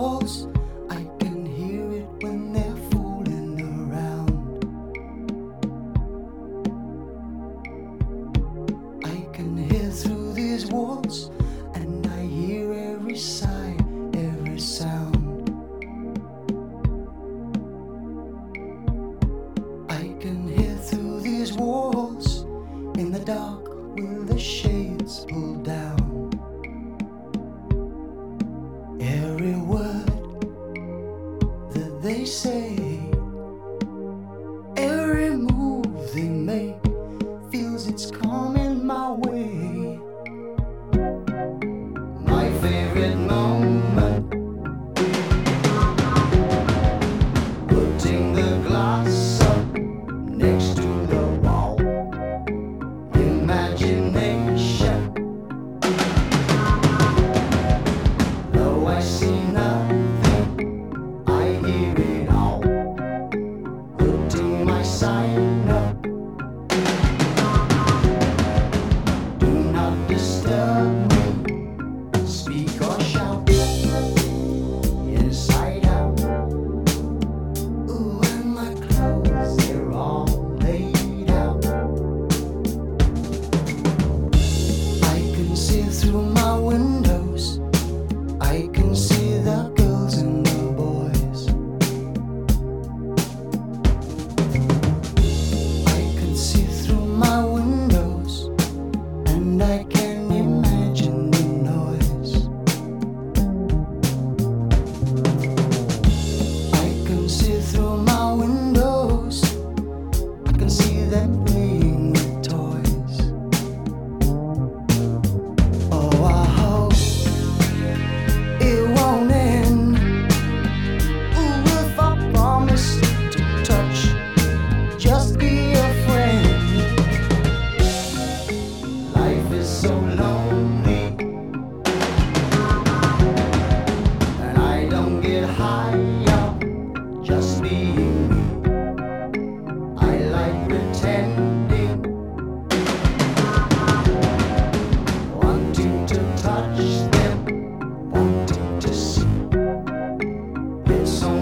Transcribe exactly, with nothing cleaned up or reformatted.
walls. I can hear it when they're fooling around. I can hear through these walls, and I hear every sigh, every sound. I can hear through these walls in the dark with the shades pulled down. Every word that they say, every move they make, feels it's coming my way. My favorite moment, putting the glass up next to the wall. Imagination, though I see nothing, I hear it all. Putting my sign up, do not disturb me, speak or shout, inside out. Ooh, and my clothes, they're all laid out. I can see through my windows, I can see the girls and the boys. I can see through my windows, and I can imagine the noise. I can see through my windows, I can see them playing with toys. Oh, I hope it won't end. Ooh, if I promise to touch, just be a friend. Life is so lonely, and I don't get high up just being me. I like pretending, wanting to touch them, wanting to see. It's so